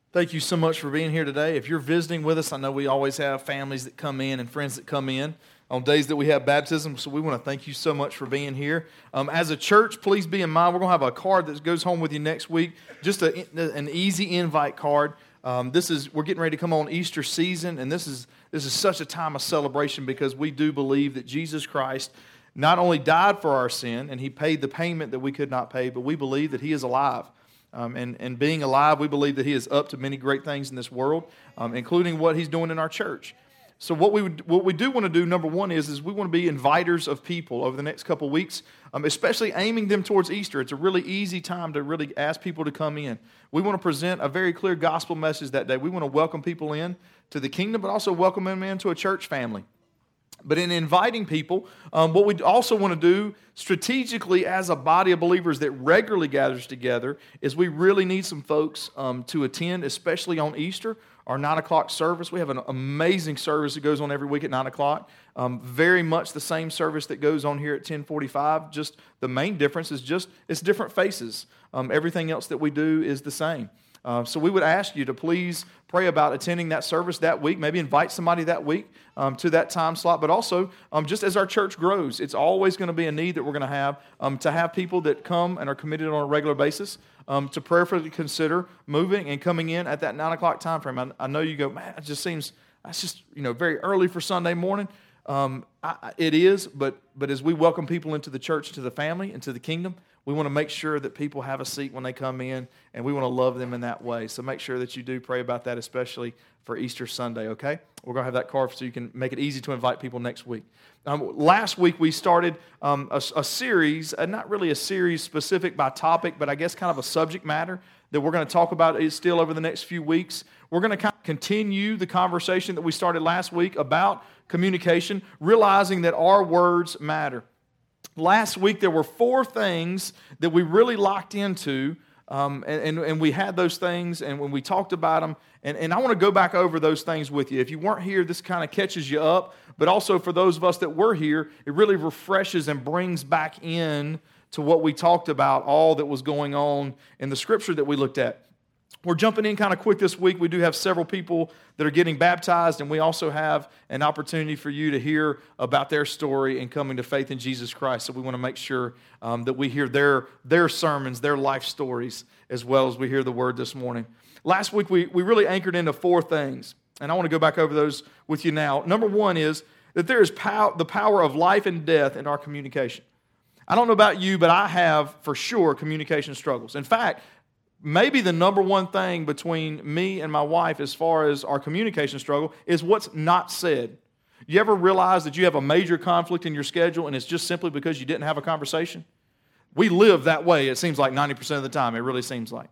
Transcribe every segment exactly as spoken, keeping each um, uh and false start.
Thank you so much for being here today. If you're visiting with us, I know we always have families that come in and friends that come in on days that we have baptism, so we want to thank you so much for being here. Um, as a church, please be in mind, we're going to have a card that goes home with you next week, just a, an easy invite card. Um, this is we're getting ready to come on Easter season, and this is this is such a time of celebration because we do believe that Jesus Christ not only died for our sin, and He paid the payment that we could not pay, but we believe that He is alive. Um, and, and being alive, we believe that He is up to many great things in this world, um, including what He's doing in our church. So what we would, what we do want to do, number one, is, is we want to be inviters of people over the next couple of weeks, um, especially aiming them towards Easter. It's a really easy time to really ask people to come in. We want to present a very clear gospel message that day. We want to welcome people in to the kingdom, but also welcome them into a church family. But in inviting people, um, what we also want to do strategically as a body of believers that regularly gathers together is we really need some folks um, to attend, especially on Easter, our nine o'clock service. We have an amazing service that goes on every week at nine o'clock. Um, very much the same service that goes on here at ten forty-five. Just the main difference is just it's different faces. Um, everything else that we do is the same. Uh, so we would ask you to please pray about attending that service that week. Maybe invite somebody that week um, to that time slot. But also, um, just as our church grows, it's always going to be a need that we're going to have um, to have people that come and are committed on a regular basis um, to prayerfully consider moving and coming in at that nine o'clock time frame. I, I know you go, man, it just seems that's just you know very early for Sunday morning. Um, I, it is, but but as we welcome people into the church, to the family, into the kingdom, we want to make sure that people have a seat when they come in, and we want to love them in that way. So make sure that you do pray about that, especially for Easter Sunday, okay? We're going to have that card so you can make it easy to invite people next week. Um, last week we started um, a, a series, uh, not really a series specific by topic, but I guess kind of a subject matter that we're going to talk about is still over the next few weeks. We're going to kind of continue the conversation that we started last week about communication, realizing that our words matter. Last week, there were four things that we really locked into, um, and, and, and we had those things, and when we talked about them, and, and I want to go back over those things with you. If you weren't here, this kind of catches you up, but also for those of us that were here, it really refreshes and brings back in to what we talked about, all that was going on in the scripture that we looked at. We're jumping in kind of quick this week. We do have several people that are getting baptized, and we also have an opportunity for you to hear about their story and coming to faith in Jesus Christ. So we want to make sure um, that we hear their, their sermons, their life stories, as well as we hear the word this morning. Last week, we, we really anchored into four things, and I want to go back over those with you now. Number one is that there is pow- the power of life and death in our communication. I don't know about you, but I have, for sure, communication struggles. In fact, maybe the number one thing between me and my wife as far as our communication struggle is what's not said. You ever realize that you have a major conflict in your schedule and it's just simply because you didn't have a conversation? We live that way, it seems like ninety percent of the time. It really seems like.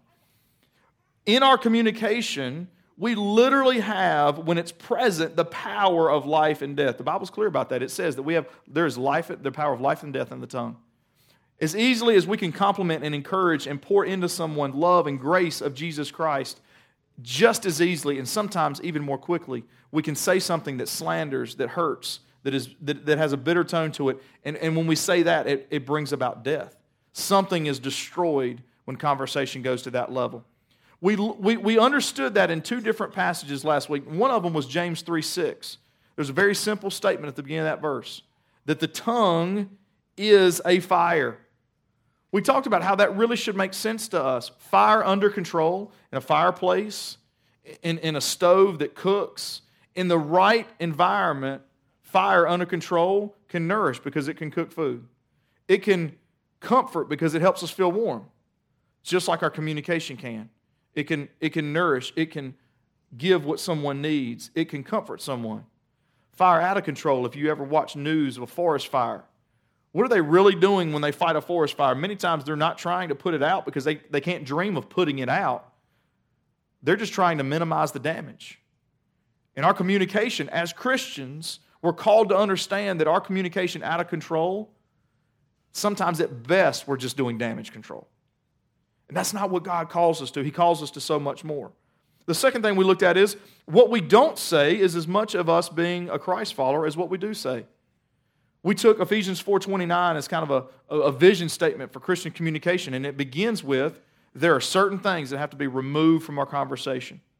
In our communication, we literally have, when it's present, the power of life and death. The Bible's clear about that. It says that we have there is life, the power of life and death in the tongue. As easily as we can compliment and encourage and pour into someone love and grace of Jesus Christ, just as easily and sometimes even more quickly, we can say something that slanders, that hurts, that is that, that has a bitter tone to it. And, and when we say that, it, it brings about death. Something is destroyed when conversation goes to that level. We, we, we understood that in two different passages last week. One of them was James three six. There's a very simple statement at the beginning of that verse, that the tongue is a fire. We talked about how that really should make sense to us. Fire under control, in a fireplace, in, in a stove that cooks, in the right environment, fire under control can nourish because it can cook food. It can comfort because it helps us feel warm, just like our communication can. It can, it can nourish. It can give what someone needs. It can comfort someone. Fire out of control, if you ever watch news of a forest fire, what are they really doing when they fight a forest fire? Many times they're not trying to put it out because they, they can't dream of putting it out. They're just trying to minimize the damage. In our communication, as Christians, we're called to understand that our communication out of control, sometimes at best we're just doing damage control. And that's not what God calls us to. He calls us to so much more. The second thing we looked at is what we don't say is as much of us being a Christ follower as what we do say. We took Ephesians four twenty-nine as kind of a, a vision statement for Christian communication, and it begins with, there are certain things that have to be removed from our conversation.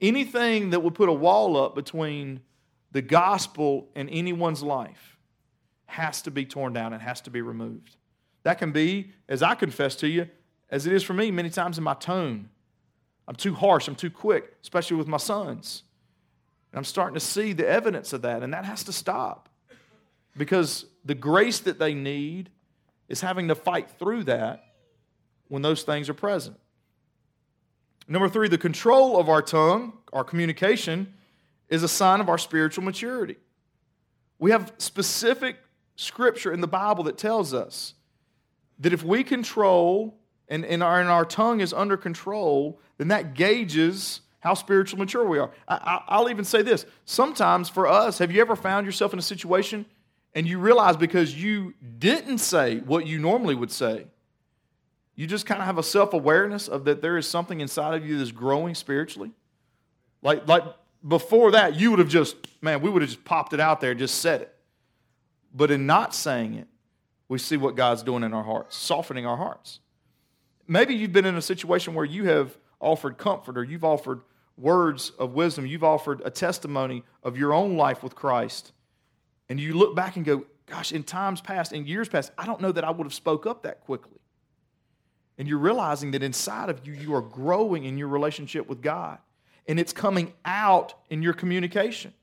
Anything that would put a wall up between the gospel and anyone's life has to be torn down and has to be removed. That can be, as I confess to you, as it is for me many times in my tone. I'm too harsh, I'm too quick, especially with my sons. And I'm starting to see the evidence of that, and that has to stop. Because the grace that they need is having to fight through that when those things are present. Number three, the control of our tongue, our communication, is a sign of our spiritual maturity. We have specific scripture in the Bible that tells us that if we control and, and, our, and our tongue is under control, then that gauges how spiritually mature we are. I, I, I'll even say this. Sometimes for us, have you ever found yourself in a situation and you realize because you didn't say what you normally would say, you just kind of have a self-awareness of that there is something inside of you that's growing spiritually? Like, like before that, you would have just, man, we would have just popped it out there and just said it. But in not saying it, we see what God's doing in our hearts, softening our hearts. Maybe you've been in a situation where you have offered comfort or you've offered words of wisdom. You've offered a testimony of your own life with Christ. And you look back and go, gosh, in times past, in years past, I don't know that I would have spoke up that quickly. And you're realizing that inside of you, you are growing in your relationship with God. And it's coming out in your communication.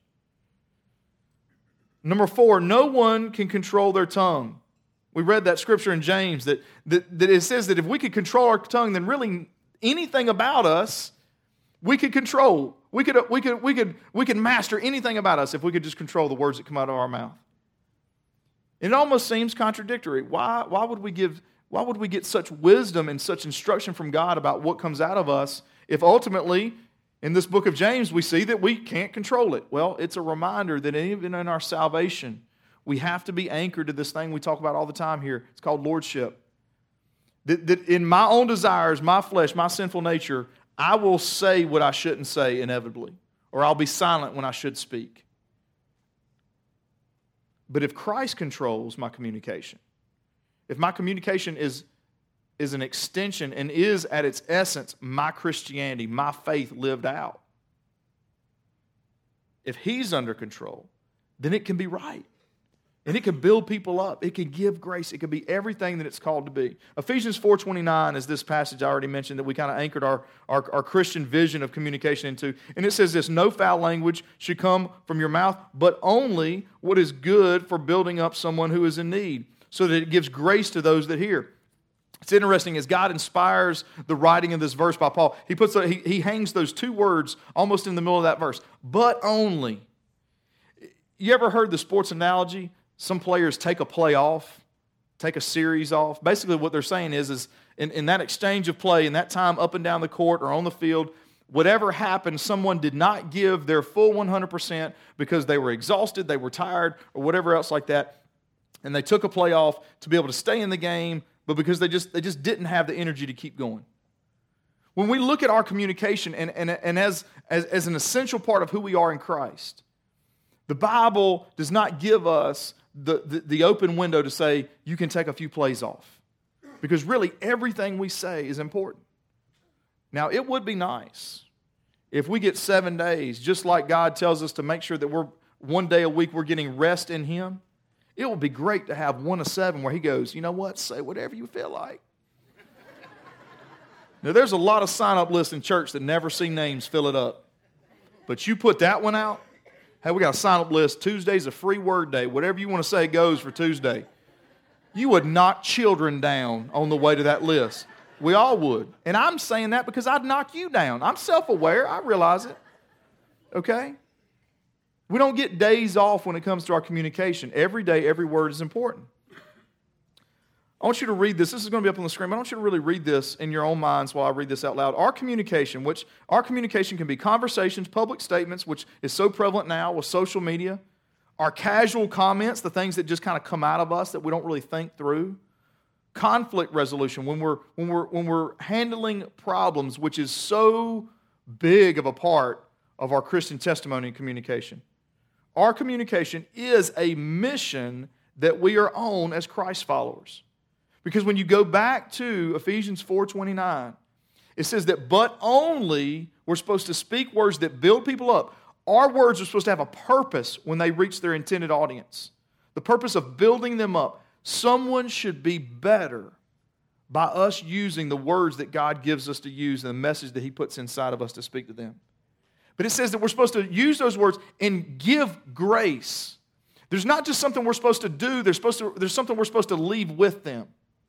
Number four, no one can control their tongue. We read that scripture in James that, that, that it says that if we could control our tongue, then really anything about us we could control. We could, we could, we could, we could master anything about us if we could just control the words that come out of our mouth. It almost seems contradictory. Why, why would we give, why would we get such wisdom and such instruction from God about what comes out of us if ultimately in this book of James we see that we can't control it? Well, it's a reminder that even in our salvation, we have to be anchored to this thing we talk about all the time here. It's called lordship. That, that in my own desires, my flesh, my sinful nature, I will say what I shouldn't say inevitably, or I'll be silent when I should speak. But if Christ controls my communication, if my communication is, is an extension and is at its essence my Christianity, my faith lived out, if He's under control, then it can be right. And it can build people up. It can give grace. It can be everything that it's called to be. Ephesians four twenty-nine is this passage I already mentioned that we kind of anchored our, our, our Christian vision of communication into. And it says this, no foul language should come from your mouth, but only what is good for building up someone who is in need, so that it gives grace to those that hear. It's interesting as God inspires the writing of this verse by Paul. He puts a, he, he hangs those two words almost in the middle of that verse, but only. You ever heard the sports analogy? Some players take a play off, take a series off. Basically what they're saying is, is in, in that exchange of play, in that time up and down the court or on the field, whatever happened, someone did not give their full one hundred percent because they were exhausted, they were tired, or whatever else like that. And they took a play off to be able to stay in the game, but because they just, they just didn't have the energy to keep going. When we look at our communication and, and, and as, as, as an essential part of who we are in Christ, the Bible does not give us The, the, the open window to say, you can take a few plays off. Because really, everything we say is important. Now, it would be nice if we get seven days, just like God tells us to make sure that we're one day a week we're getting rest in Him. It would be great to have one of seven where He goes, you know what, say whatever you feel like. Now, there's a lot of sign-up lists in church that never see names fill it up. But you put that one out, hey, we got a sign-up list. Tuesday's a free word day. Whatever you want to say goes for Tuesday. You would knock children down on the way to that list. We all would. And I'm saying that because I'd knock you down. I'm self-aware. I realize it. Okay? We don't get days off when it comes to our communication. Every day, every word is important. I want you to read this. This is going to be up on the screen. I want you to really read this in your own minds while I read this out loud. Our communication, which our communication can be conversations, public statements, which is so prevalent now with social media. Our casual comments, the things that just kind of come out of us that we don't really think through. Conflict resolution, when we're when we're when we're handling problems, which is so big of a part of our Christian testimony and communication. Our communication is a mission that we are on as Christ followers. Because when you go back to Ephesians four twenty-nine, it says that but only We're supposed to speak words that build people up. Our words are supposed to have a purpose when they reach their intended audience. The purpose of building them up. Someone should be better by us using the words that God gives us to use and the message that He puts inside of us to speak to them. But it says that we're supposed to use those words and give grace. There's not just something we're supposed to do, there's, supposed to, there's something we're supposed to leave with them.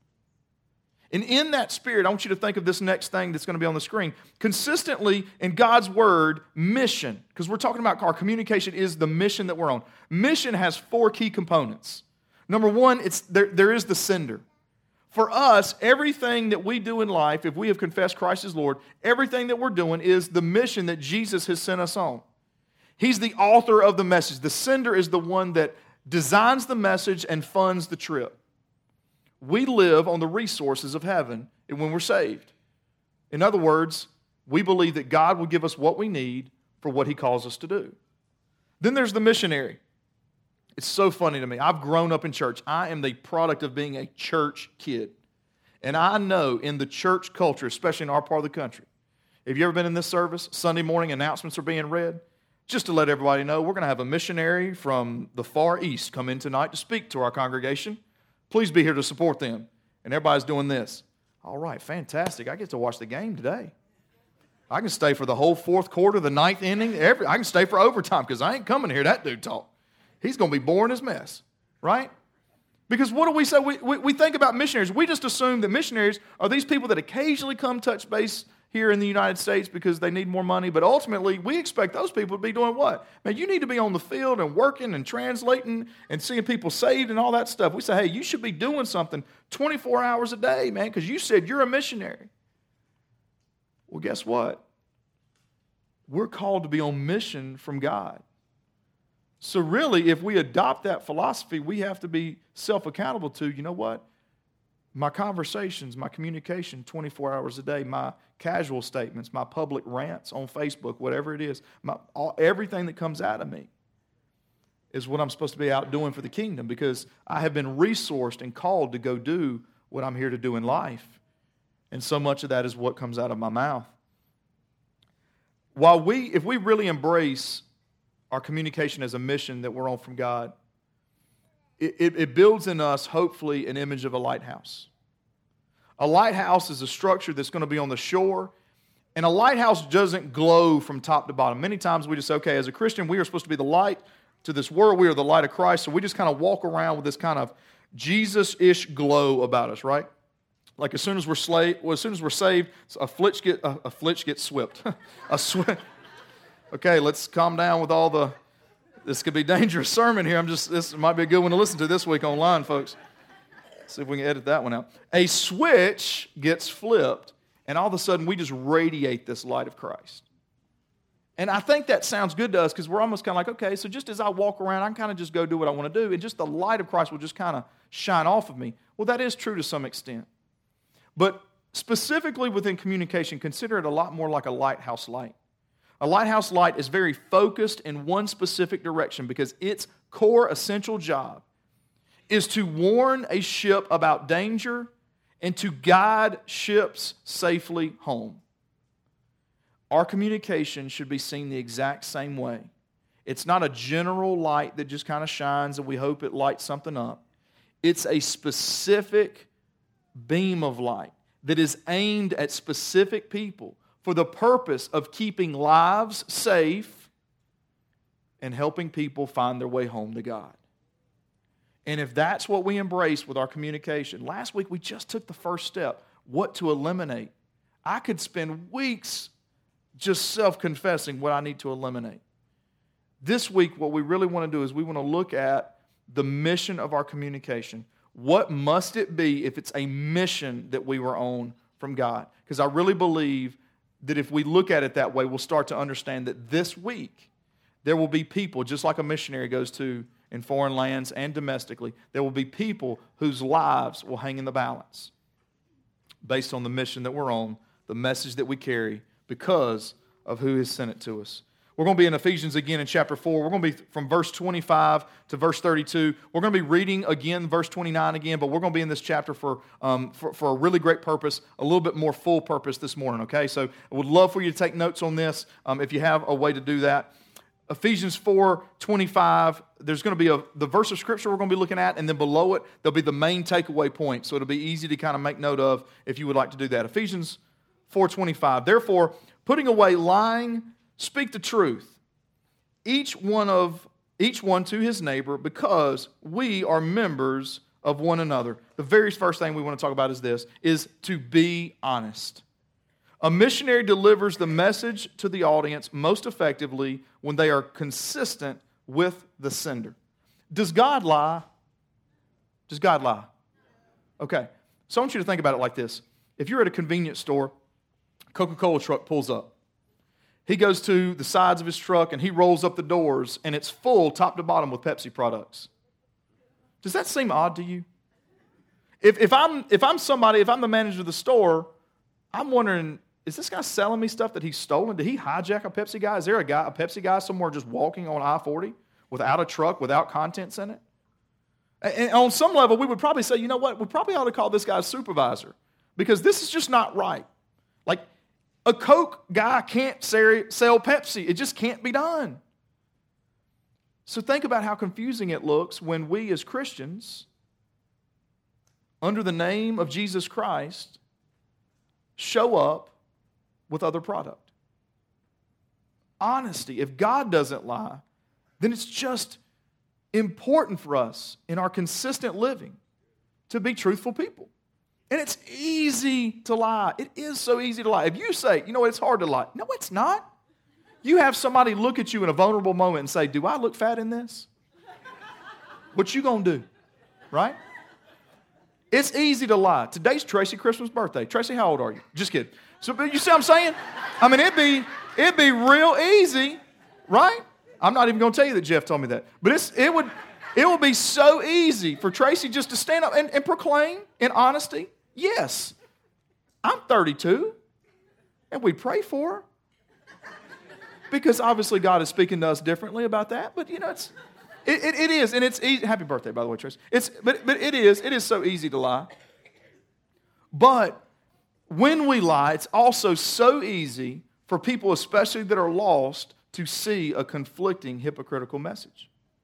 And in that spirit, I want you to think of this next thing that's going to be on the screen. Consistently in God's Word, mission, because we're talking about our communication is the mission that we're on. Mission has four key components. Number one, it's there, there is the sender. For us, everything that we do in life, if we have confessed Christ as Lord, everything that we're doing is the mission that Jesus has sent us on. He's the author of the message. The sender is the one that designs the message and funds the trip. We live on the resources of heaven when we're saved. In other words, we believe that God will give us what we need for what He calls us to do. Then there's the missionary. It's so funny to me. I've grown up in church. I am the product of being a church kid. And I know in the church culture, especially in our part of the country, have you ever been in this service? Sunday morning announcements are being read. Just to let everybody know, we're going to have a missionary from the Far East come in tonight to speak to our congregation. Please be here to support them. And everybody's doing this. All right, fantastic. I get to watch the game today. I can stay for the whole fourth quarter, the ninth inning. Every, I can stay for overtime because I ain't coming to hear that dude talk. He's going to be boring as mess, right? Because what do we say? We, we, we think about missionaries. We just assume that missionaries are these people that occasionally come touch base here in the United States because they need more money. But ultimately, we expect those people to be doing what? Man, you need to be on the field and working and translating and seeing people saved and all that stuff. We say, hey, you should be doing something twenty-four hours a day, man, because you said you're a missionary. Well, guess what? We're called to be on mission from God. So really, if we adopt that philosophy, we have to be self-accountable to, you know what? My conversations, my communication twenty-four hours a day, my casual statements, my public rants on Facebook, whatever it is, my, all, everything that comes out of me is what I'm supposed to be out doing for the kingdom because I have been resourced and called to go do what I'm here to do in life. And so much of that is what comes out of my mouth. While we, if we really embrace our communication as a mission that we're on from God, It, it, it builds in us, hopefully, an image of a lighthouse. A lighthouse is a structure that's going to be on the shore, and a lighthouse doesn't glow from top to bottom. Many times we just say, okay, as a Christian, we are supposed to be the light to this world. We are the light of Christ, so we just kind of walk around with this kind of Jesus-ish glow about us, right? Like as soon as we're slave, well, as soon as we're saved, a flitch get a, a flitch gets swept. a sw- Okay, let's calm down with all the. This could be a dangerous sermon here. I'm just. This might be a good one to listen to this week online, folks. See if we can edit that one out. A switch gets flipped, and all of a sudden we just radiate this light of Christ. And I think that sounds good to us because we're almost kind of like, okay, so just as I walk around, I can kind of just go do what I want to do, and just the light of Christ will just kind of shine off of me. Well, that is true to some extent. But specifically within communication, consider it a lot more like a lighthouse light. A lighthouse light is very focused in one specific direction because its core essential job is to warn a ship about danger and to guide ships safely home. Our communication should be seen the exact same way. It's not a general light that just kind of shines and we hope it lights something up. It's a specific beam of light that is aimed at specific people for the purpose of keeping lives safe and helping people find their way home to God. And if that's what we embrace with our communication, last week we just took the first step, what to eliminate. I could spend weeks just self-confessing what I need to eliminate. This week, what we really want to do is we want to look at the mission of our communication. What must it be if it's a mission that we were on from God? Because I really believe that if we look at it that way, we'll start to understand that this week there will be people, just like a missionary goes to in foreign lands and domestically, there will be people whose lives will hang in the balance based on the mission that we're on, the message that we carry, because of who has sent it to us. We're going to be in Ephesians again in chapter four. We're going to be from verse twenty-five to verse thirty-two. We're going to be reading again verse twenty-nine again, but we're going to be in this chapter for, um, for, for a really great purpose, a little bit more full purpose this morning, okay? So I would love for you to take notes on this um, if you have a way to do that. Ephesians four twenty-five, there's going to be a, the verse of Scripture we're going to be looking at, and then below it, there'll be the main takeaway point. So it'll be easy to kind of make note of if you would like to do that. Ephesians four twenty-five, therefore, putting away lying, speak the truth, each one of each one to his neighbor, because we are members of one another. The very first thing we want to talk about is this, is to be honest. A missionary delivers the message to the audience most effectively when they are consistent with the sender. Does God lie? Does God lie? Okay. So I want you to think about it like this. If you're at a convenience store, Coca-Cola truck pulls up. He goes to the sides of his truck and he rolls up the doors and it's full top to bottom with Pepsi products. Does that seem odd to you? If, if, I'm, if I'm somebody, if I'm the manager of the store, I'm wondering, is this guy selling me stuff that he's stolen? Did he hijack a Pepsi guy? Is there a guy, a Pepsi guy somewhere just walking on I forty without a truck, without contents in it? And on some level, we would probably say, you know what, we probably ought to call this guy a supervisor because this is just not right. Like, a Coke guy can't sell Pepsi. It just can't be done. So think about how confusing it looks when we as Christians, under the name of Jesus Christ, show up with other product. Honesty. If God doesn't lie, then it's just important for us in our consistent living to be truthful people. And it's easy to lie. It is so easy to lie. If you say, you know, it's hard to lie. No, it's not. You have somebody look at you in a vulnerable moment and say, do I look fat in this? What you gonna do? Right? It's easy to lie. Today's Tracy Christmas birthday. Tracy, how old are you? Just kidding. So you see what I'm saying? I mean, it'd be, it'd be real easy, right? I'm not even going to tell you that Jeff told me that. But it's, it would it would be so easy for Tracy just to stand up and, and proclaim in honesty, yes, I'm thirty-two, and we pray for her. Because obviously God is speaking to us differently about that. But, you know, it's... It, it, it is, and it's easy. Happy birthday, by the way, Tracy. It's, but, but it is, it is so easy to lie. But when we lie, it's also so easy for people, especially that are lost, to see a conflicting, hypocritical message.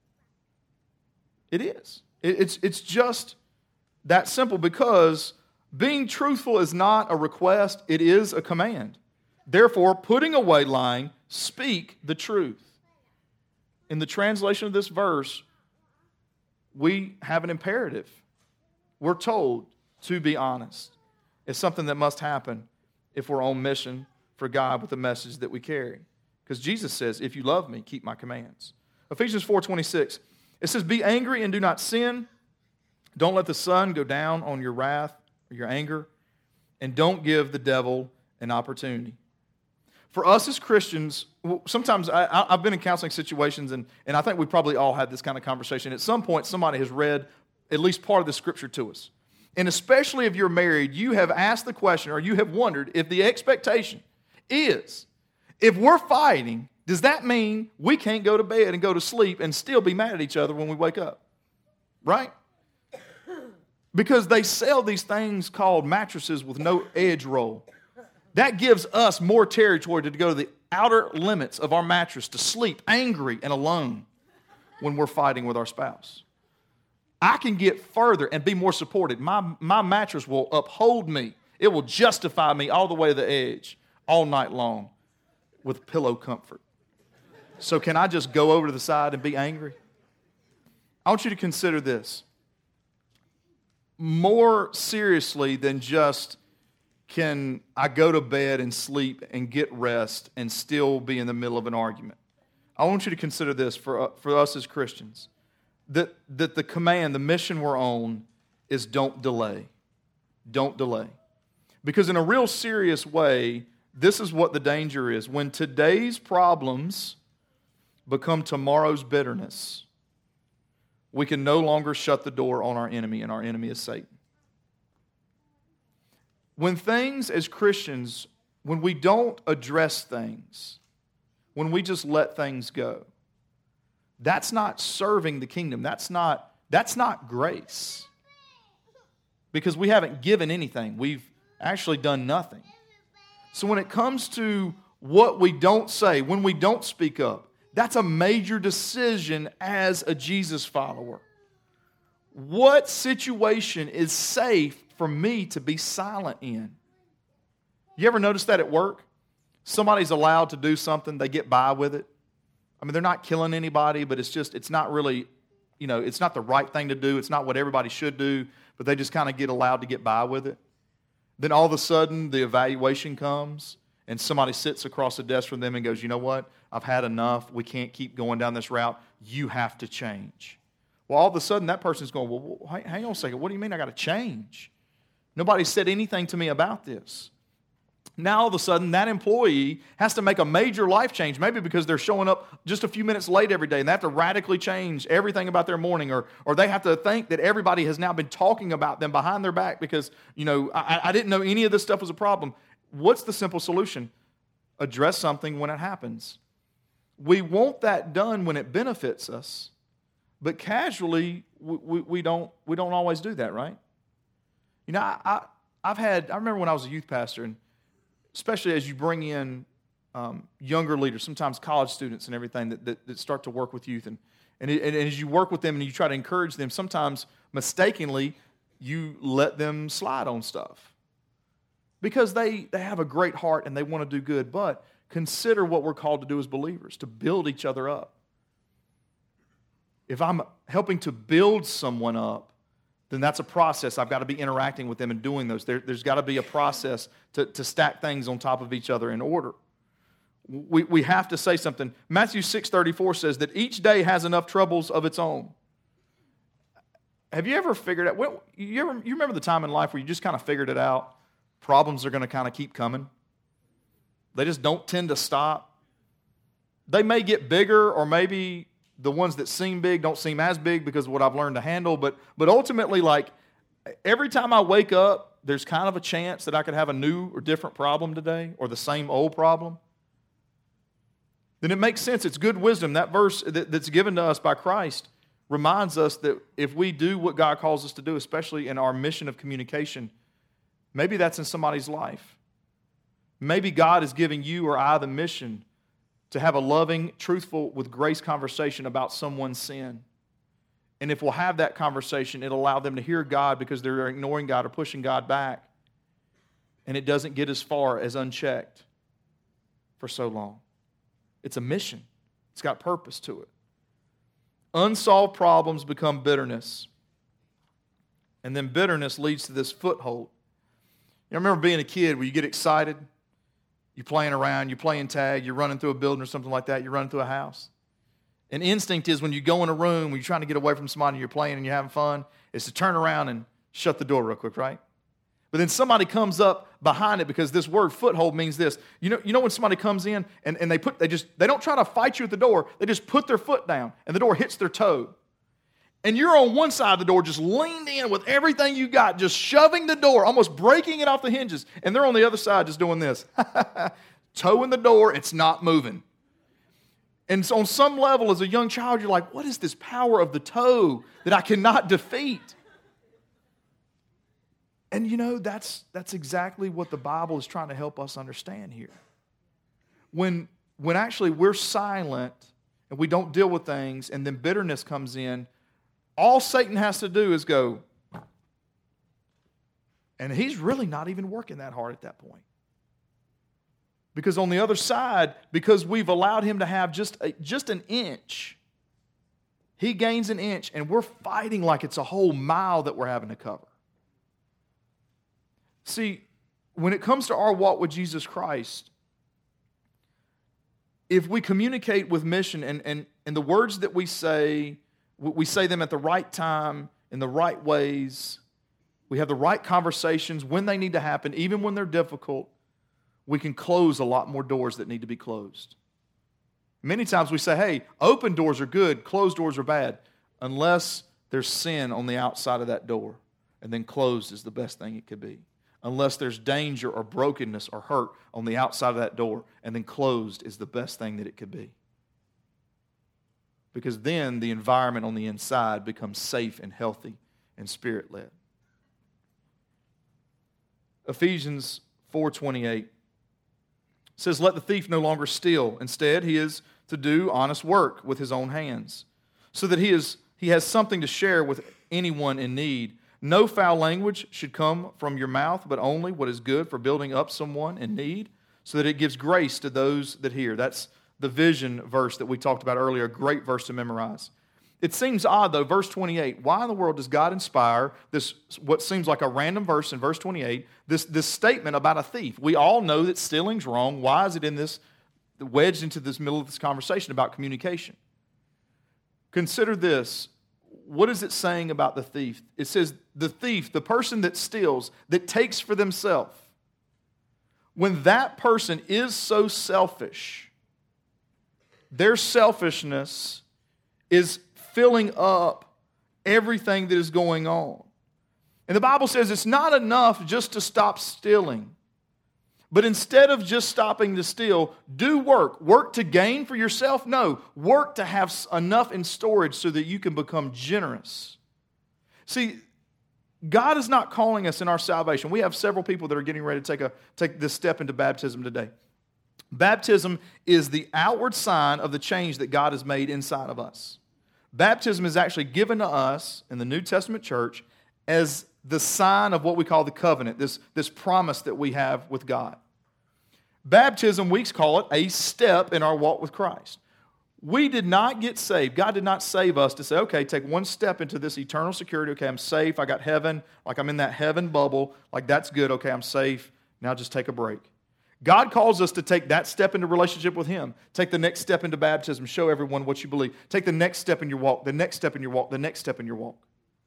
It is. It, it's, it's just that simple because being truthful is not a request, it is a command. Therefore, putting away lying, speak the truth. In the translation of this verse, we have an imperative. We're told to be honest. It's something that must happen if we're on mission for God with the message that we carry. Because Jesus says, if you love me, keep my commands. Ephesians four twenty-six, it says, be angry and do not sin. Don't let the sun go down on your wrath or your anger. And don't give the devil an opportunity. For us as Christians, sometimes I, I've been in counseling situations, and, and I think we probably all had this kind of conversation. At some point, somebody has read at least part of the Scripture to us. And especially if you're married, you have asked the question, or you have wondered if the expectation is, if we're fighting, does that mean we can't go to bed and go to sleep and still be mad at each other when we wake up? Right? Because they sell these things called mattresses with no edge roll. That gives us more territory to go to the outer limits of our mattress to sleep angry and alone when we're fighting with our spouse. I can get further and be more supported. My, my mattress will uphold me. It will justify me all the way to the edge all night long with pillow comfort. So can I just go over to the side and be angry? I want you to consider this. More seriously than just can I go to bed and sleep and get rest and still be in the middle of an argument? I want you to consider this for, for us as Christians, that, that the command, the mission we're on is don't delay. Don't delay. Because in a real serious way, this is what the danger is. When today's problems become tomorrow's bitterness, we can no longer shut the door on our enemy, and our enemy is Satan. When things as Christians, when we don't address things, when we just let things go. That's not serving the kingdom. That's not, that's not grace. Because we haven't given anything. We've actually done nothing. So when it comes to what we don't say, when we don't speak up, that's a major decision as a Jesus follower. What situation is safe for me to be silent in? You ever notice that at work? Somebody's allowed to do something, they get by with it. I mean, they're not killing anybody, but it's just, it's not really, you know, it's not the right thing to do. It's not what everybody should do, but they just kind of get allowed to get by with it. Then all of a sudden, the evaluation comes, and somebody sits across the desk from them and goes, you know what? I've had enough. We can't keep going down this route. You have to change. Well, all of a sudden, that person's going, well, hang on a second. What do you mean I got to change? Nobody said anything to me about this. Now, all of a sudden, that employee has to make a major life change, maybe because they're showing up just a few minutes late every day, and they have to radically change everything about their morning, or or they have to think that everybody has now been talking about them behind their back because, you know, I, I didn't know any of this stuff was a problem. What's the simple solution? Address something when it happens. We want that done when it benefits us, but casually, we, we, we don't we don't always do that, right? You know, I, I I've had I remember when I was a youth pastor, and especially as you bring in um, younger leaders, sometimes college students and everything that, that, that start to work with youth. And, and, it, and as you work with them and you try to encourage them, sometimes mistakenly you let them slide on stuff. Because they, they have a great heart and they want to do good. But consider what we're called to do as believers, to build each other up. If I'm helping to build someone up, then that's a process. I've got to be interacting with them and doing those. There, there's got to be a process to, to stack things on top of each other in order. We, we have to say something. Matthew six thirty-four says that each day has enough troubles of its own. Have you ever figured out, well, you, ever, you remember the time in life where you just kind of figured it out? Problems are going to kind of keep coming. They just don't tend to stop. They may get bigger, or maybe the ones that seem big don't seem as big because of what I've learned to handle. But but ultimately, like, every time I wake up, there's kind of a chance that I could have a new or different problem today, or the same old problem. Then it makes sense. It's good wisdom. That verse that, that's given to us by Christ reminds us that if we do what God calls us to do, especially in our mission of communication, maybe that's in somebody's life. Maybe God is giving you or I the mission to have a loving, truthful, with grace conversation about someone's sin. And if we'll have that conversation, it'll allow them to hear God because they're ignoring God or pushing God back. And it doesn't get as far as unchecked for so long. It's a mission. It's got purpose to it. Unsolved problems become bitterness. And then bitterness leads to this foothold. You know, I remember being a kid where you get excited. You're playing around, you're playing tag, you're running through a building or something like that, you're running through a house. An instinct is when you go in a room, when you're trying to get away from somebody and you're playing and you're having fun, is to turn around and shut the door real quick, right? But then somebody comes up behind it, because this word foothold means this. You know, you know when somebody comes in and, and they put they just they don't try to fight you at the door, they just put their foot down and the door hits their toe. And you're on one side of the door just leaned in with everything you got, just shoving the door, almost breaking it off the hinges. And they're on the other side just doing this. Toe in the door, it's not moving. And so on some level, as a young child, you're like, what is this power of the toe that I cannot defeat? And you know, that's, that's exactly what the Bible is trying to help us understand here. When, when actually we're silent and we don't deal with things, and then bitterness comes in, all Satan has to do is go, and he's really not even working that hard at that point. Because on the other side, because we've allowed him to have just, a, just an inch, he gains an inch, and we're fighting like it's a whole mile that we're having to cover. See, when it comes to our walk with Jesus Christ, if we communicate with mission, and, and, and the words that we say, we say them at the right time, in the right ways. We have the right conversations when they need to happen, even when they're difficult. We can close a lot more doors that need to be closed. Many times we say, hey, open doors are good, closed doors are bad, unless there's sin on the outside of that door. And then closed is the best thing it could be. unless there's danger or brokenness or hurt on the outside of that door. And then closed is the best thing that it could be. Because then the environment on the inside becomes safe and healthy and Spirit-led. Ephesians four twenty-eight says, "Let the thief no longer steal. Instead, he is to do honest work with his own hands, so that he is he has something to share with anyone in need. No foul language should come from your mouth, but only what is good for building up someone in need, so that it gives grace to those that hear." That's the vision verse that we talked about earlier, a great verse to memorize. It seems odd, though, verse twenty-eight. Why in the world does God inspire this, what seems like a random verse in verse twenty-eight, this, this statement about a thief? We all know that stealing's wrong. Why is it in this, wedged into this middle of this conversation about communication? Consider this. What is it saying about the thief? It says the thief, the person that steals, that takes for themselves. When that person is so selfish, their selfishness is filling up everything that is going on. And the Bible says it's not enough just to stop stealing. But instead of just stopping to steal, do work. Work to gain for yourself? No. Work to have enough in storage so that you can become generous. See, God is not calling us in our salvation. We have several people that are getting ready to take, a, take this step into baptism today. Baptism is the outward sign of the change that God has made inside of us. Baptism is actually given to us in the New Testament church as the sign of what we call the covenant, this, this promise that we have with God. Baptism, we call it a step in our walk with Christ. We did not get saved. God did not save us to say, okay, take one step into this eternal security. Okay, I'm safe. I got heaven. Like I'm in that heaven bubble. Like that's good. Okay, I'm safe. Now just take a break. God calls us to take that step into relationship with Him. Take the next step into baptism. Show everyone what you believe. Take the next step in your walk, the next step in your walk, the next step in your walk.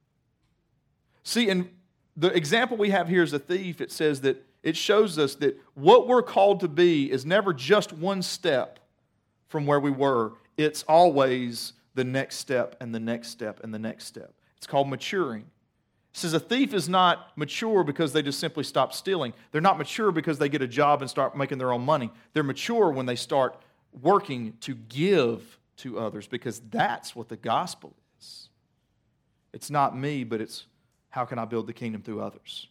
See, and the example we have here is a thief. It says that it shows us that what we're called to be is never just one step from where we were. It's always the next step and the next step and the next step. It's called maturing. It says a thief is not mature because they just simply stop stealing. They're not mature because they get a job and start making their own money. They're mature when they start working to give to others, because that's what the gospel is. It's not me, but it's how can I build the kingdom through others?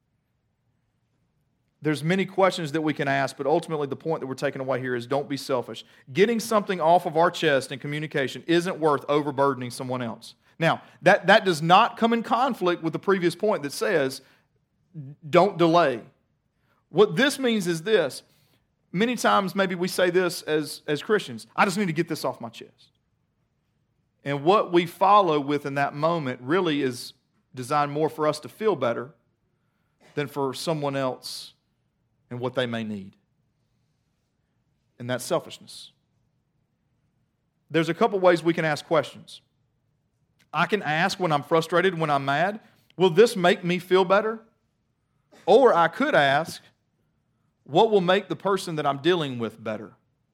There's many questions that we can ask, but ultimately the point that we're taking away here is don't be selfish. Getting something off of our chest in communication isn't worth overburdening someone else. Now, that, that does not come in conflict with the previous point that says, don't delay. What this means is this. Many times maybe we say this as, as Christians, I just need to get this off my chest. And what we follow with in that moment really is designed more for us to feel better than for someone else and what they may need. And that's selfishness. There's a couple ways we can ask questions. I can ask when I'm frustrated, when I'm mad, will this make me feel better? Or I could ask, what will make the person that I'm dealing with better?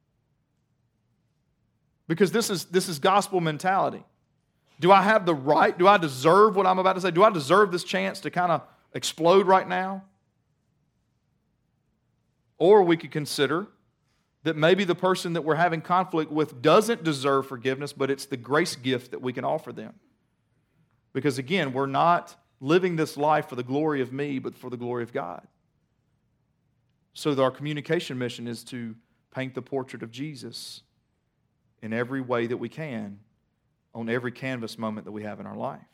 Because this is, this is gospel mentality. Do I have the right? Do I deserve what I'm about to say? Do I deserve this chance to kind of explode right now? Or we could consider that maybe the person that we're having conflict with doesn't deserve forgiveness, but it's the grace gift that we can offer them. Because again, we're not living this life for the glory of me, but for the glory of God. So that our communication mission is to paint the portrait of Jesus in every way that we can, on every canvas moment that we have in our life.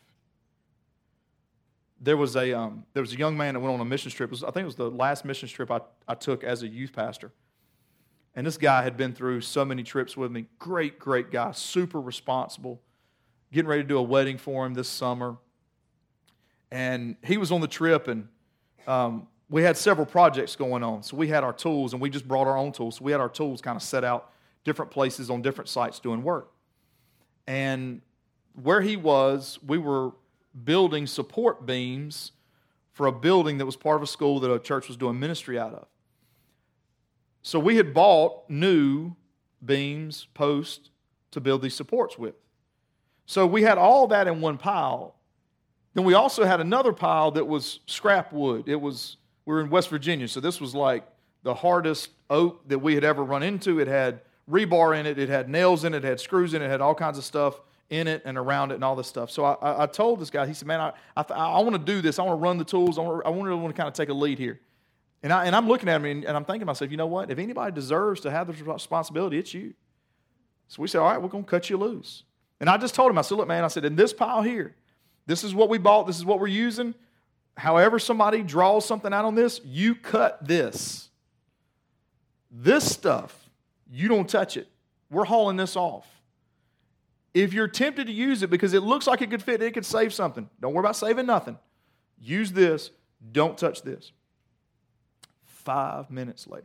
There was a um, there was a young man that went on a mission trip. It was, I think it was the last mission trip I, I took as a youth pastor. And this guy had been through so many trips with me. Great, great guy, super responsible. Getting ready to do a wedding for him this summer. And he was on the trip, and um, we had several projects going on. So we had our tools, and we just brought our own tools. So we had our tools kind of set out different places on different sites doing work. And where he was, we were building support beams for a building that was part of a school that a church was doing ministry out of. So we had bought new beams, posts, to build these supports with. So we had all that in one pile. Then we also had another pile that was scrap wood. It was, we were in West Virginia, so this was like the hardest oak that we had ever run into. It had rebar in it, it had nails in it, it had screws in it, it had all kinds of stuff in it and around it and all this stuff. So I, I, I told this guy, he said, man, I, I, I want to do this. I want to run the tools. I want, I want to, want to kind of take a lead here. And, I, and I'm looking at him and, and I'm thinking to myself, you know what? If anybody deserves to have this responsibility, it's you. So we said, all right, we're going to cut you loose. And I just told him, I said, look, man, I said, in this pile here, this is what we bought, this is what we're using. However somebody draws something out on this, you cut this. This stuff, you don't touch it. We're hauling this off. If you're tempted to use it because it looks like it could fit, it could save something. Don't worry about saving nothing. Use this. Don't touch this. Five minutes later,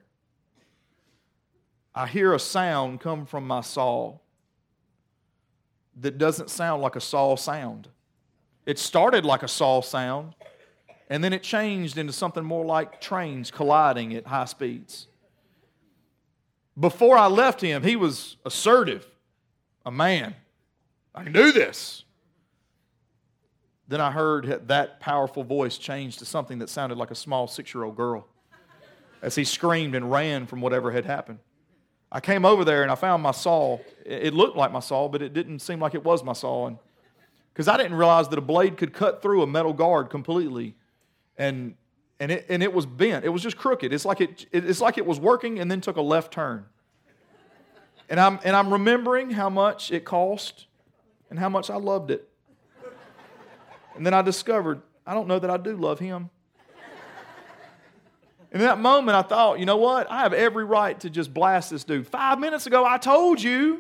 I hear a sound come from my saw that doesn't sound like a saw sound. It started like a saw sound, and then it changed into something more like trains colliding at high speeds. Before I left him, he was assertive, a man. I can do this. Then I heard that powerful voice change to something that sounded like a small six-year-old girl as he screamed and ran from whatever had happened. I came over there and I found my saw. It looked like my saw, but it didn't seem like it was my saw. And because I didn't realize that a blade could cut through a metal guard completely, and and it and it was bent. It was just crooked. It's like it it's like it was working and then took a left turn. And I'm and I'm remembering how much it cost and how much I loved it. And then I discovered, I don't know that I do love him. And in that moment, I thought, you know what? I have every right to just blast this dude. Five minutes ago, I told you.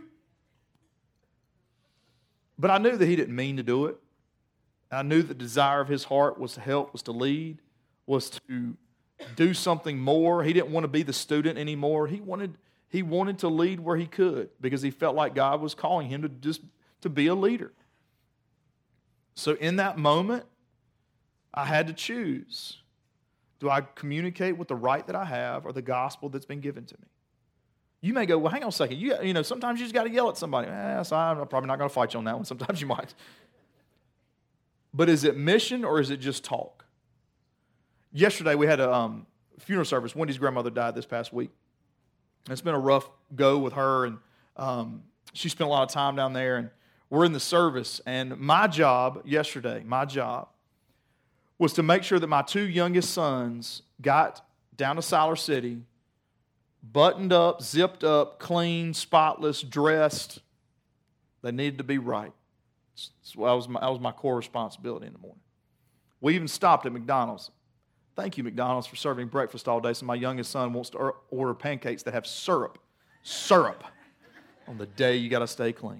But I knew that he didn't mean to do it. I knew the desire of his heart was to help, was to lead, was to do something more. He didn't want to be the student anymore. He wanted, he wanted to lead where he could because he felt like God was calling him to just to be a leader. So in that moment, I had to choose. Do I communicate with the right that I have or the gospel that's been given to me? You may go, well, hang on a second. You, you know, sometimes you just got to yell at somebody. Eh, so I'm probably not going to fight you on that one. Sometimes you might. But is it mission or is it just talk? Yesterday we had a um, funeral service. Wendy's grandmother died this past week. It's been a rough go with her, and um, she spent a lot of time down there, and we're in the service. And my job yesterday, my job, was to make sure that my two youngest sons got down to Siler City, buttoned up, zipped up, clean, spotless, dressed. They needed to be right. So that was my, that was my core responsibility in the morning. We even stopped at McDonald's. Thank you, McDonald's, for serving breakfast all day. So my youngest son wants to order pancakes that have syrup. Syrup. On the day you got to stay clean.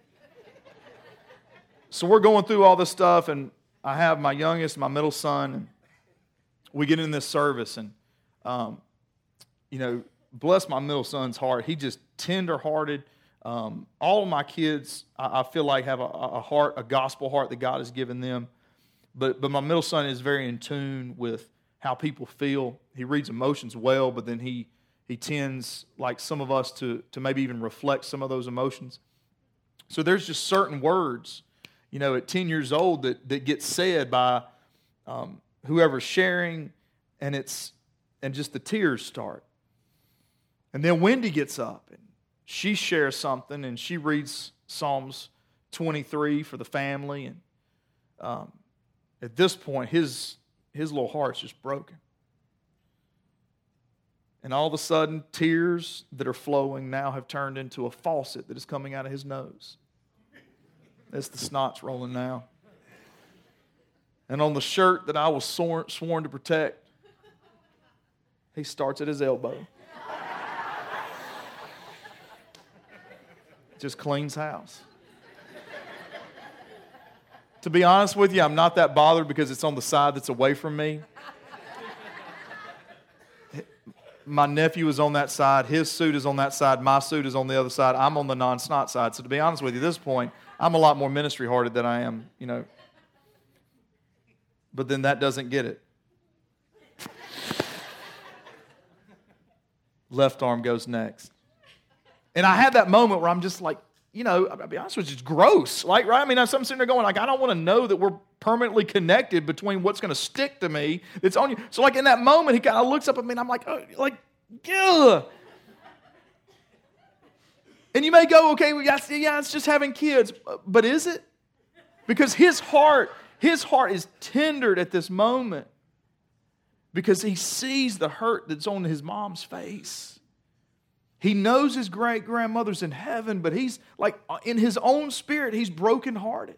So we're going through all this stuff, and I have my youngest, my middle son, and we get in this service, and, um, you know, bless my middle son's heart. He just tender-hearted. Um, all of my kids, I, I feel like, have a, a heart, a gospel heart that God has given them. But but my middle son is very in tune with how people feel. He reads emotions well, but then he he tends, like some of us, to, to maybe even reflect some of those emotions. So there's just certain words, you know, at ten years old that, that get said by um, whoever's sharing, and it's and just the tears start. And then Wendy gets up, and she shares something, and she reads Psalms twenty-three for the family. And um, at this point, his his little heart's just broken. And all of a sudden, tears that are flowing now have turned into a faucet that is coming out of his nose. That's the snot's rolling now. And on the shirt that I was sworn, sworn to protect, he starts at his elbow. Just cleans house. To be honest with you, I'm not that bothered because it's on the side that's away from me. My nephew is on that side. His suit is on that side. My suit is on the other side. I'm on the non-snot side. So to be honest with you, at this point, I'm a lot more ministry-hearted than I am, you know. But then that doesn't get it. Left arm goes next. And I had that moment where I'm just like, you know, I'll be honest with you, it's gross. Like, right? I mean, I'm sitting there going, like, I don't want to know that we're permanently connected between what's going to stick to me that's on you. So, like, in that moment, he kind of looks up at me, and I'm like, oh, like, ugh. And you may go, okay, well, yeah, yeah, it's just having kids. But is it? Because his heart, his heart is tendered at this moment because he sees the hurt that's on his mom's face. He knows his great-grandmother's in heaven, but he's like, in his own spirit, he's brokenhearted.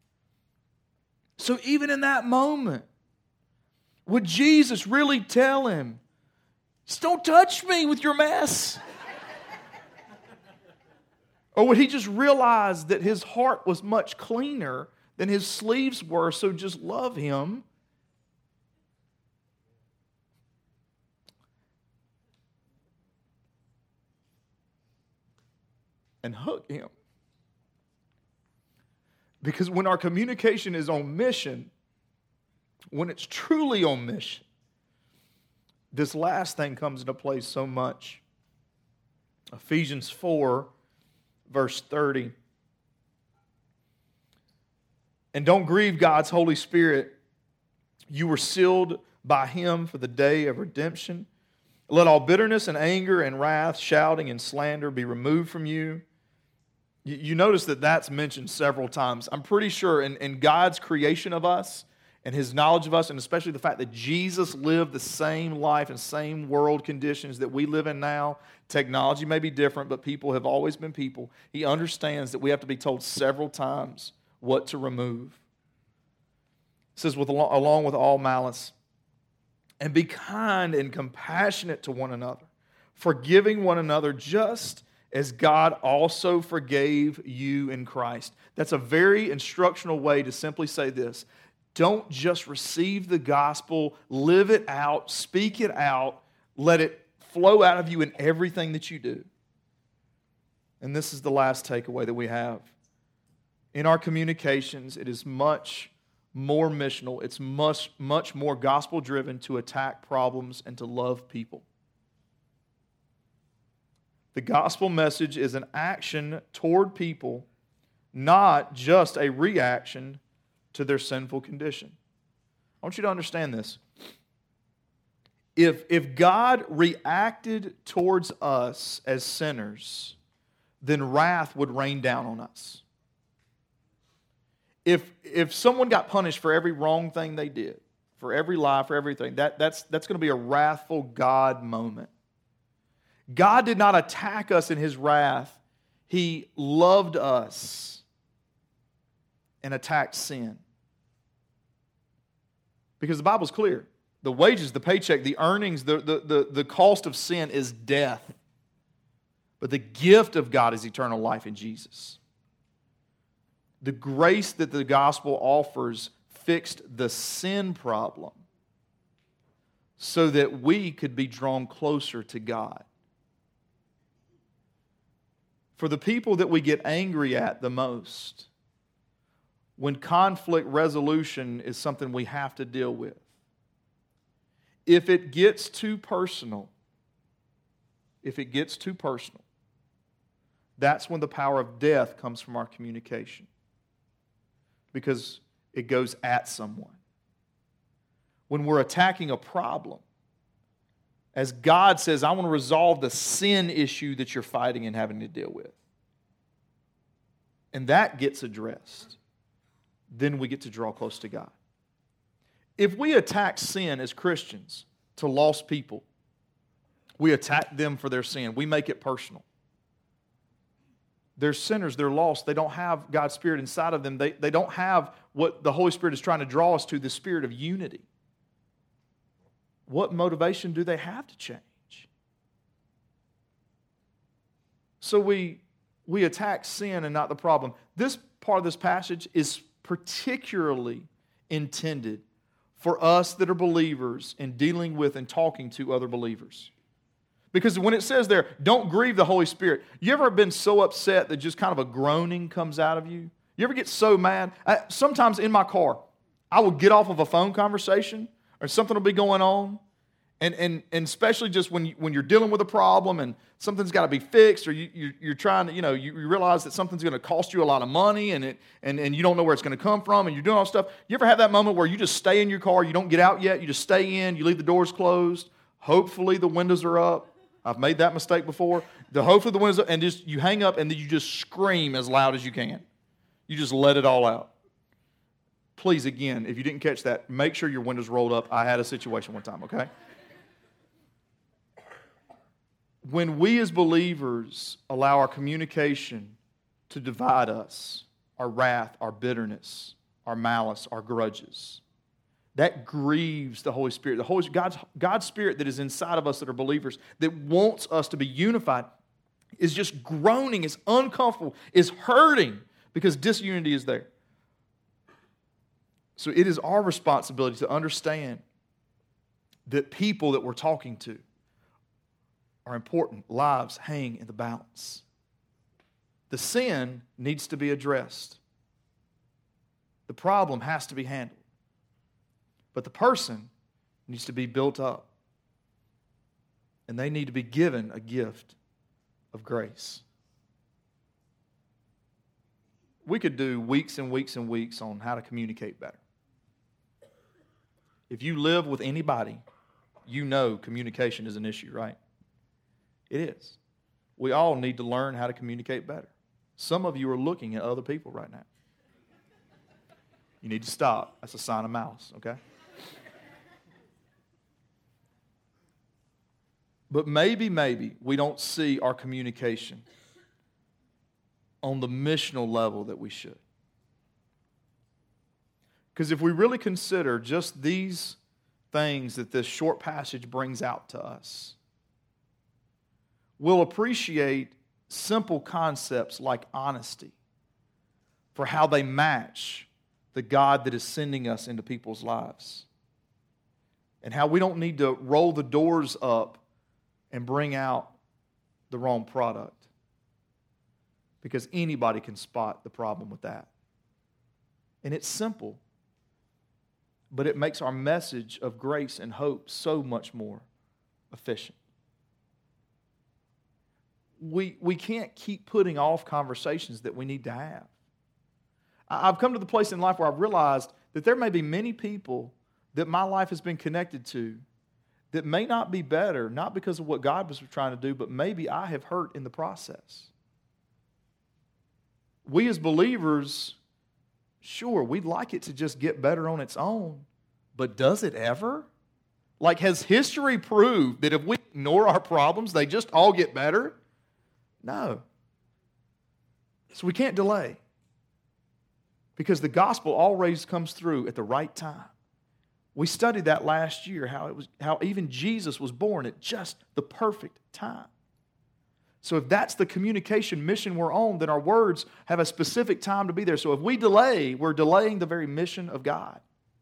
So even in that moment, would Jesus really tell him, just don't touch me with your mess? Or would he just realize that his heart was much cleaner than his sleeves were, so just love him? And hug him. Because when our communication is on mission, when it's truly on mission, this last thing comes into play so much. Ephesians four, verse thirty. And don't grieve God's Holy Spirit. You were sealed by Him for the day of redemption. Let all bitterness and anger and wrath, shouting and slander be removed from you. You notice that that's mentioned several times. I'm pretty sure in, in God's creation of us and His knowledge of us, and especially the fact that Jesus lived the same life and same world conditions that we live in now. Technology may be different, but people have always been people. He understands that we have to be told several times what to remove. It says, with, along with all malice, and be kind and compassionate to one another, forgiving one another just as God also forgave you in Christ. That's a very instructional way to simply say this. Don't just receive the gospel, live it out, speak it out, let it flow out of you in everything that you do. And this is the last takeaway that we have. In our communications, it is much more missional. It's much, much more gospel-driven to attack problems and to love people. The gospel message is an action toward people, not just a reaction to their sinful condition. I want you to understand this. If, if God reacted towards us as sinners, then wrath would rain down on us. If, if someone got punished for every wrong thing they did, for every lie, for everything, that, that's, that's going to be a wrathful God moment. God did not attack us in His wrath. He loved us and attacked sin. Because the Bible's clear. The wages, the paycheck, the earnings, the, the, the, the cost of sin is death. But the gift of God is eternal life in Jesus. The grace that the gospel offers fixed the sin problem so that we could be drawn closer to God. For the people that we get angry at the most, when conflict resolution is something we have to deal with, if it gets too personal, if it gets too personal, that's when the power of death comes from our communication. Because it goes at someone. When we're attacking a problem, as God says, I want to resolve the sin issue that you're fighting and having to deal with. And that gets addressed. Then we get to draw close to God. If we attack sin as Christians to lost people, we attack them for their sin. We make it personal. They're sinners, they're lost. They don't have God's Spirit inside of them. They, they don't have what the Holy Spirit is trying to draw us to, the spirit of unity. What motivation do they have to change? So we, we attack sin and not the problem. This part of this passage is particularly intended for us that are believers in dealing with and talking to other believers. Because when it says there, don't grieve the Holy Spirit, you ever been so upset that just kind of a groaning comes out of you? You ever get so mad? I, sometimes in my car, I will get off of a phone conversation or something will be going on, And, and, and especially just when, you, when you're dealing with a problem and something's got to be fixed, or you, you, you're trying to, you know, you, you realize that something's going to cost you a lot of money and, it, and, and you don't know where it's going to come from and you're doing all this stuff. You ever have that moment where you just stay in your car, you don't get out yet, you just stay in, you leave the doors closed, hopefully the windows are up. I've made that mistake before. The hopefully the windows are up, and just you hang up and then you just scream as loud as you can. You just let it all out. Please, again, if you didn't catch that, make sure your windows rolled up. I had a situation one time, okay? When we as believers allow our communication to divide us, our wrath, our bitterness, our malice, our grudges, that grieves the Holy Spirit. The Holy God's, God's Spirit that is inside of us that are believers, that wants us to be unified, is just groaning, is uncomfortable, is hurting because disunity is there. So it is our responsibility to understand that people that we're talking to are important. Lives hang in the balance. The sin needs to be addressed. The problem has to be handled. But the person needs to be built up. And they need to be given a gift of grace. We could do weeks and weeks and weeks on how to communicate better. If you live with anybody, you know communication is an issue, right? It is. We all need to learn how to communicate better. Some of you are looking at other people right now. You need to stop. That's a sign of malice, okay? But maybe, maybe we don't see our communication on the missional level that we should. Because if we really consider just these things that this short passage brings out to us, we'll appreciate simple concepts like honesty for how they match the God that is sending us into people's lives. And how we don't need to roll the doors up and bring out the wrong product. Because anybody can spot the problem with that. And it's simple. But it makes our message of grace and hope so much more efficient. We, we can't keep putting off conversations that we need to have. I've come to the place in life where I've realized that there may be many people that my life has been connected to that may not be better, not because of what God was trying to do, but maybe I have hurt in the process. We as believers, sure, we'd like it to just get better on its own, but does it ever? Like, has history proved that if we ignore our problems, they just all get better? No. So we can't delay. Because the gospel always comes through at the right time. We studied that last year, how it was, how even Jesus was born at just the perfect time. So if that's the communication mission we're on, then our words have a specific time to be there. So if we delay, we're delaying the very mission of God.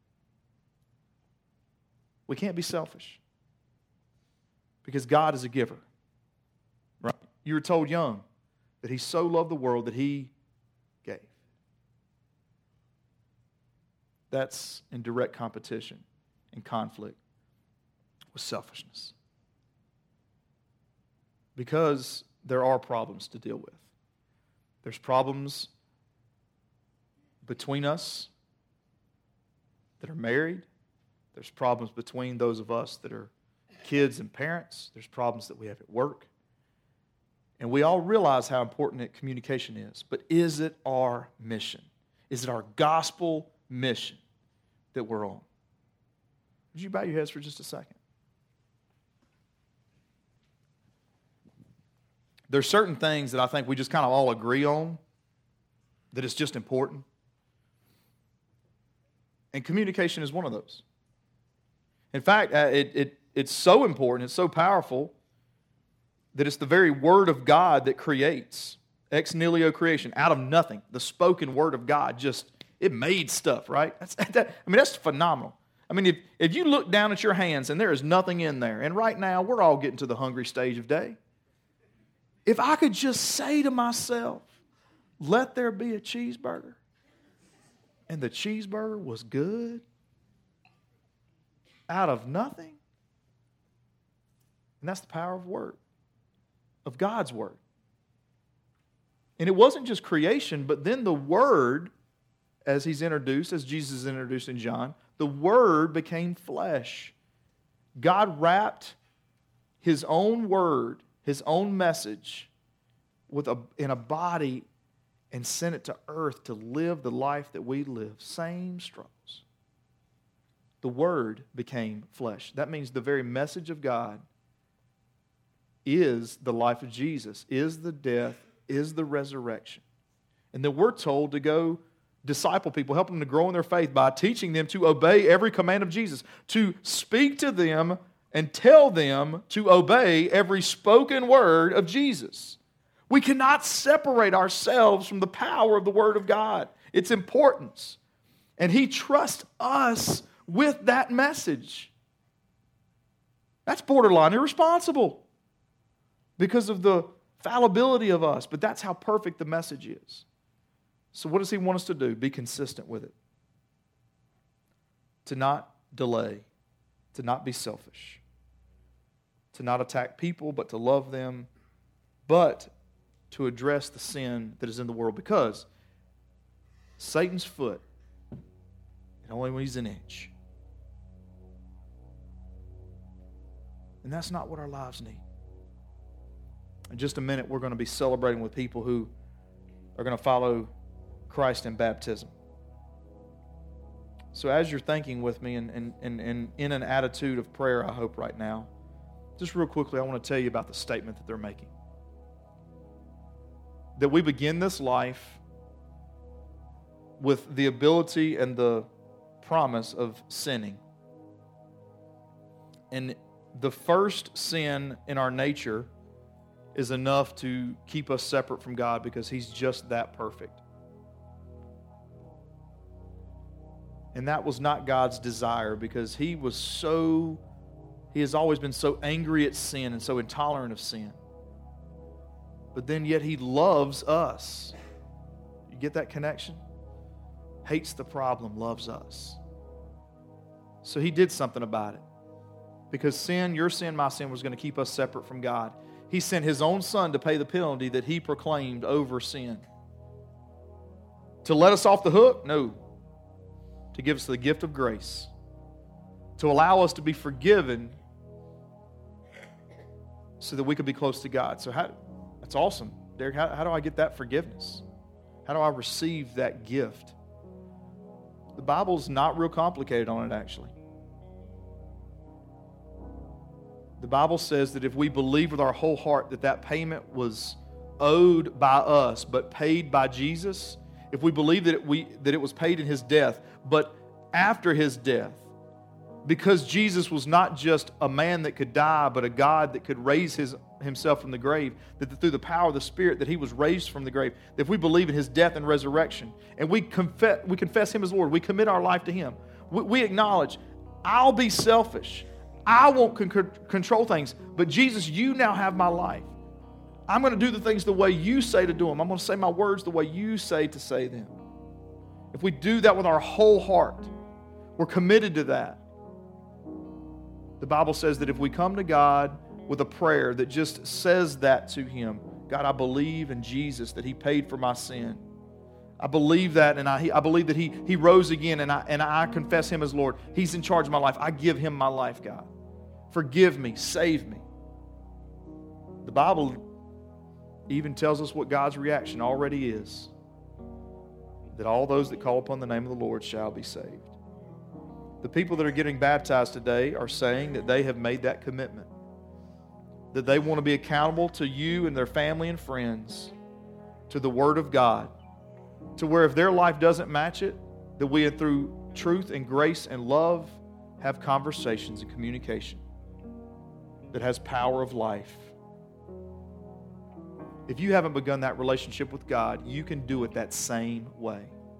We can't be selfish. Because God is a giver. Right? You were told young that He so loved the world that He gave. That's in direct competition and conflict with selfishness. Because there are problems to deal with. There's problems between us that are married. There's problems between those of us that are kids and parents. There's problems that we have at work. And we all realize how important that communication is. But is it our mission? Is it our gospel mission that we're on? Would you bow your heads for just a second? There's certain things that I think we just kind of all agree on, that it's just important. And communication is one of those. In fact, uh, it, it, it's so important, it's so powerful, that it's the very Word of God that creates. Ex nihilo creation, out of nothing. The spoken Word of God just, it made stuff, right? That's, that, I mean, that's phenomenal. I mean, if, if you look down at your hands and there is nothing in there, and right now we're all getting to the hungry stage of day. If I could just say to myself, let there be a cheeseburger, and the cheeseburger was good, out of nothing, And that's the power of Word, of God's Word. And it wasn't just creation, but then the Word, as He's introduced, as Jesus is introduced in John, the Word became flesh. God wrapped His own Word, His own message, with a, in a body and sent it to earth to live the life that we live. Same struggles. The Word became flesh. That means the very message of God is the life of Jesus, is the death, is the resurrection. And then we're told to go disciple people, help them to grow in their faith by teaching them to obey every command of Jesus, to speak to them and tell them to obey every spoken word of Jesus. We cannot separate ourselves from the power of the Word of God, its importance. And He trusts us with that message. That's borderline irresponsible because of the fallibility of us, but that's how perfect the message is. So what does He want us to do? Be consistent with it. To not delay, to not be selfish, to not attack people, but to love them, but to address the sin that is in the world, because Satan's foot, it only weighs an inch. And that's not what our lives need. In just a minute, we're going to be celebrating with people who are going to follow Christ in baptism. So as you're thinking with me and, and, and, and in an attitude of prayer, I hope right now, just real quickly, I want to tell you about the statement that they're making. That we begin this life with the ability and the promise of sinning. And the first sin in our nature is enough to keep us separate from God because He's just that perfect. And that was not God's desire because He was so, He has always been so angry at sin and so intolerant of sin. But then yet He loves us. You get that connection? Hates the problem, loves us. So He did something about it. Because sin, your sin, my sin, was going to keep us separate from God. He sent His own Son to pay the penalty that He proclaimed over sin. To let us off the hook? No. To give us the gift of grace. To allow us to be forgiven so that we could be close to God. So how, that's awesome. Derek, how, how do I get that forgiveness? How do I receive that gift? The Bible's not real complicated on it, actually. The Bible says that if we believe with our whole heart that that payment was owed by us but paid by Jesus, if we believe that it, we, that it was paid in His death, but after His death, because Jesus was not just a man that could die, but a God that could raise his, Himself from the grave, that through the power of the Spirit that He was raised from the grave, that if we believe in His death and resurrection, and we confess, we confess Him as Lord, we commit our life to Him, we, we acknowledge, I'll be selfish, I won't con- control things, but Jesus, You now have my life. I'm going to do the things the way You say to do them. I'm going to say my words the way You say to say them. If we do that with our whole heart, we're committed to that. The Bible says that if we come to God with a prayer that just says that to Him, God, I believe in Jesus, that He paid for my sin. I believe that, and I, I believe that he, he rose again, and I, and I confess Him as Lord. He's in charge of my life. I give Him my life, God. Forgive me. Save me. The Bible even tells us what God's reaction already is. That all those that call upon the name of the Lord shall be saved. The people that are getting baptized today are saying that they have made that commitment. That they want to be accountable to you and their family and friends, to the Word of God, to where if their life doesn't match it, that we, through truth and grace and love, have conversations and communication that has power of life. If you haven't begun that relationship with God, you can do it that same way.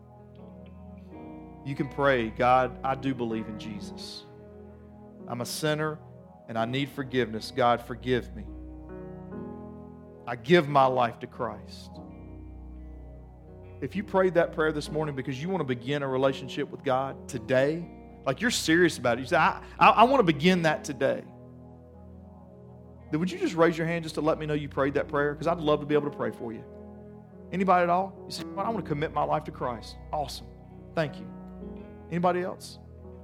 You can pray, God, I do believe in Jesus. I'm a sinner and I need forgiveness. God, forgive me. I give my life to Christ. If you prayed that prayer this morning because you want to begin a relationship with God today, like you're serious about it, you say, I, I, I want to begin that today. then would you just raise your hand just to let me know you prayed that prayer? Because I'd love to be able to pray for you. Anybody at all? You say, well, I want to commit my life to Christ. Awesome. Thank you. Anybody else?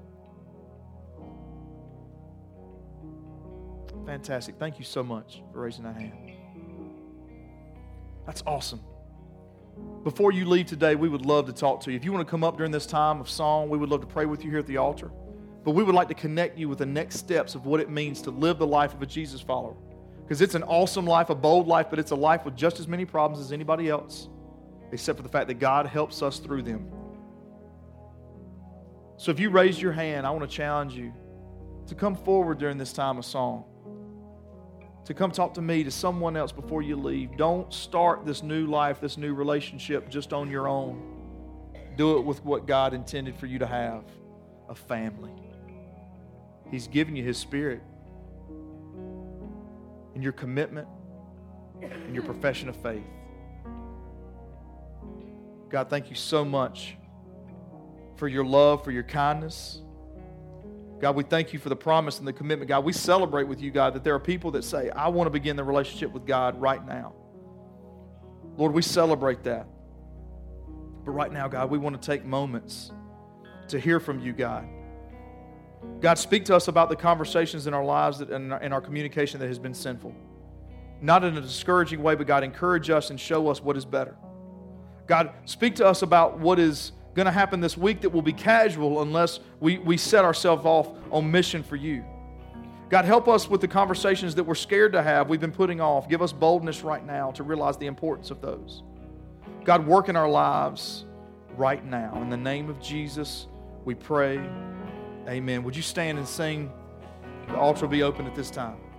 Fantastic. Thank you so much for raising that hand. That's awesome. Before you leave today, we would love to talk to you. If you want to come up during this time of song, we would love to pray with you here at the altar. But we would like to connect you with the next steps of what it means to live the life of a Jesus follower. Because it's an awesome life, a bold life, but it's a life with just as many problems as anybody else, except for the fact that God helps us through them. So if you raised your hand, I want to challenge you to come forward during this time of song, to come talk to me, to someone else before you leave. Don't start this new life, this new relationship just on your own. Do it with what God intended for you to have, a family. He's given you His Spirit. And your commitment and your profession of faith. God, thank you so much for your love, for your kindness. God, we thank you for the promise and the commitment. God, we celebrate with you, God, that there are people that say, I want to begin the relationship with God right now. Lord, we celebrate that. But right now, God, we want to take moments to hear from you, God. God, speak to us about the conversations in our lives that, and in our communication that has been sinful. Not in a discouraging way, but God, encourage us and show us what is better. God, speak to us about what is going to happen this week that will be casual unless we, we set ourselves off on mission for you. God, help us with the conversations that we're scared to have, we've been putting off. Give us boldness right now to realize the importance of those. God, work in our lives right now. In the name of Jesus, we pray. Amen. Would you stand and sing? The altar will be open at this time.